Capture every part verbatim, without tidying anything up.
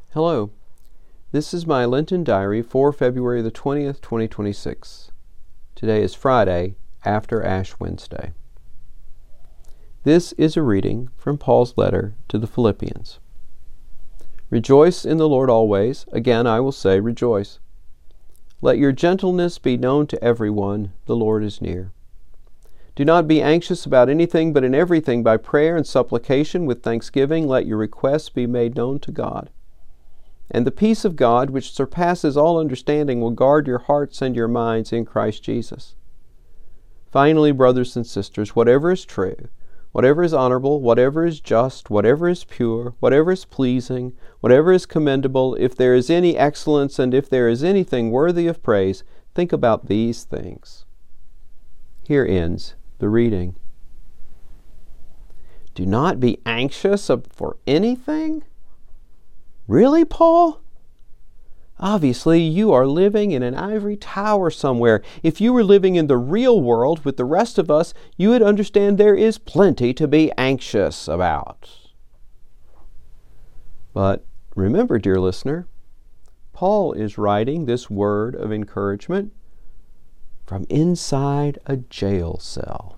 Hello, this is my Lenten Diary for February the twentieth, twenty twenty-six. Today is Friday, after Ash Wednesday. This is a reading from Paul's letter to the Philippians. Rejoice in the Lord always. Again, I will say, rejoice. Let your gentleness be known to everyone. The Lord is near. Do not be anxious about anything, but in everything by prayer and supplication with thanksgiving let your requests be made known to God. And the peace of God, which surpasses all understanding, will guard your hearts and your minds in Christ Jesus. Finally, brothers and sisters, whatever is true, whatever is honorable, whatever is just, whatever is pure, whatever is pleasing, whatever is commendable, if there is any excellence and if there is anything worthy of praise, think about these things. Here ends the reading. Do not be anxious for anything? Really, Paul? Obviously, you are living in an ivory tower somewhere. If you were living in the real world with the rest of us, you would understand there is plenty to be anxious about. But remember, dear listener, Paul is writing this word of encouragement from inside a jail cell.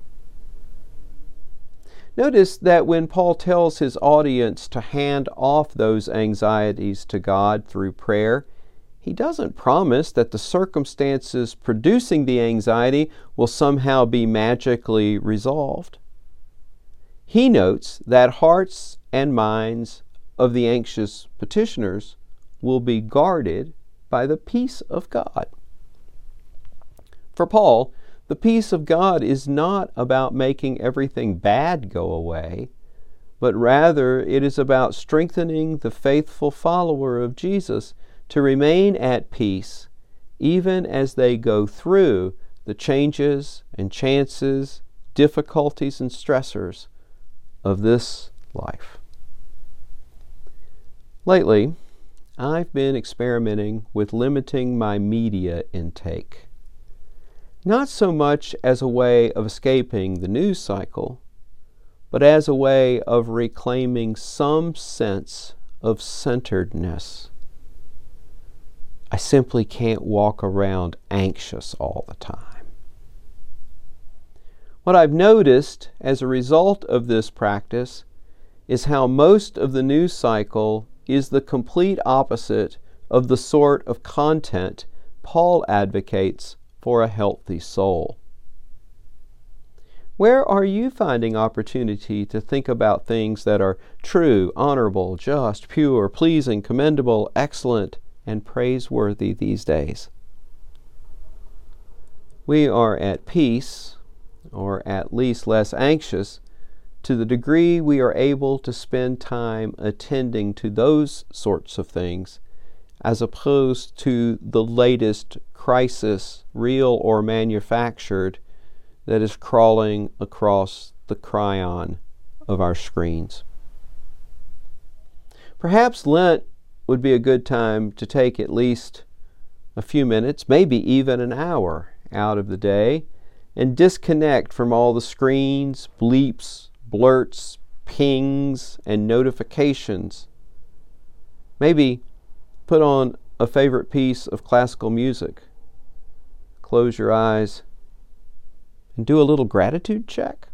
Notice that when Paul tells his audience to hand off those anxieties to God through prayer, he doesn't promise that the circumstances producing the anxiety will somehow be magically resolved. He notes that hearts and minds of the anxious petitioners will be guarded by the peace of God. For Paul, the peace of God is not about making everything bad go away, but rather it is about strengthening the faithful follower of Jesus to remain at peace even as they go through the changes and chances, difficulties and stressors of this life. Lately, I've been experimenting with limiting my media intake. Not so much as a way of escaping the news cycle, but as a way of reclaiming some sense of centeredness. I simply can't walk around anxious all the time. What I've noticed as a result of this practice is how most of the news cycle is the complete opposite of the sort of content Paul advocates for a healthy soul. Where are you finding opportunity to think about things that are true, honorable, just, pure, pleasing, commendable, excellent, and praiseworthy these days? We are at peace, or at least less anxious, to the degree we are able to spend time attending to those sorts of things as opposed to the latest crisis, real or manufactured, that is crawling across the chyron of our screens. Perhaps Lent would be a good time to take at least a few minutes, maybe even an hour out of the day, and disconnect from all the screens, bleeps, blurts, pings, and notifications. Maybe put on a favorite piece of classical music. Close your eyes and do a little gratitude check.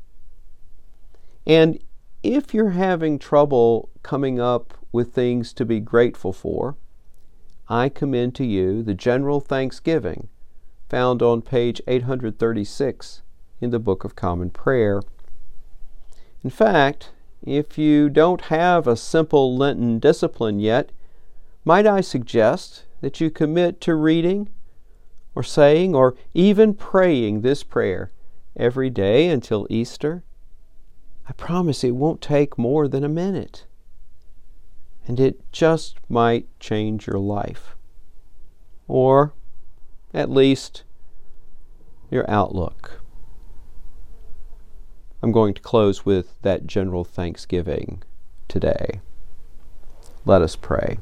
And if you're having trouble coming up with things to be grateful for, I commend to you the general thanksgiving found on page eight hundred thirty-six in the Book of Common Prayer. In fact, if you don't have a simple Lenten discipline yet, might I suggest that you commit to reading or saying or even praying this prayer every day until Easter? I promise it won't take more than a minute. And it just might change your life. Or at least your outlook. I'm going to close with that general thanksgiving today. Let us pray.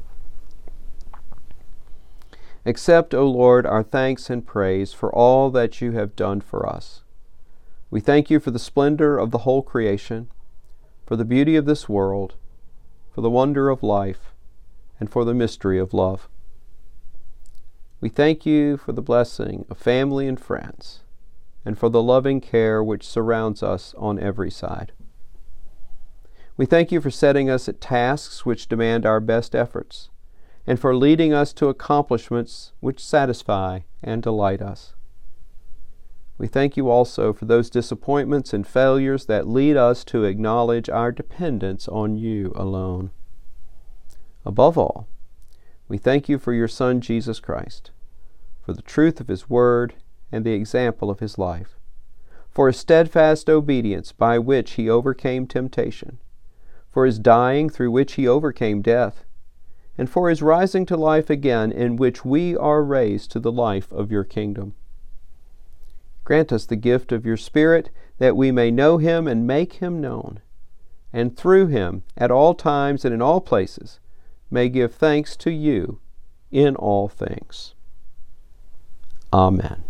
Accept, O Lord, our thanks and praise for all that you have done for us. We thank you for the splendor of the whole creation, for the beauty of this world, for the wonder of life, and for the mystery of love. We thank you for the blessing of family and friends, and for the loving care which surrounds us on every side. We thank you for setting us at tasks which demand our best efforts, and for leading us to accomplishments which satisfy and delight us. We thank you also for those disappointments and failures that lead us to acknowledge our dependence on you alone. Above all, we thank you for your Son, Jesus Christ, for the truth of his word and the example of his life, for his steadfast obedience by which he overcame temptation, for his dying through which he overcame death, and for his rising to life again in which we are raised to the life of your kingdom. Grant us the gift of your Spirit that we may know him and make him known, and through him, at all times and in all places, may give thanks to you in all things. Amen.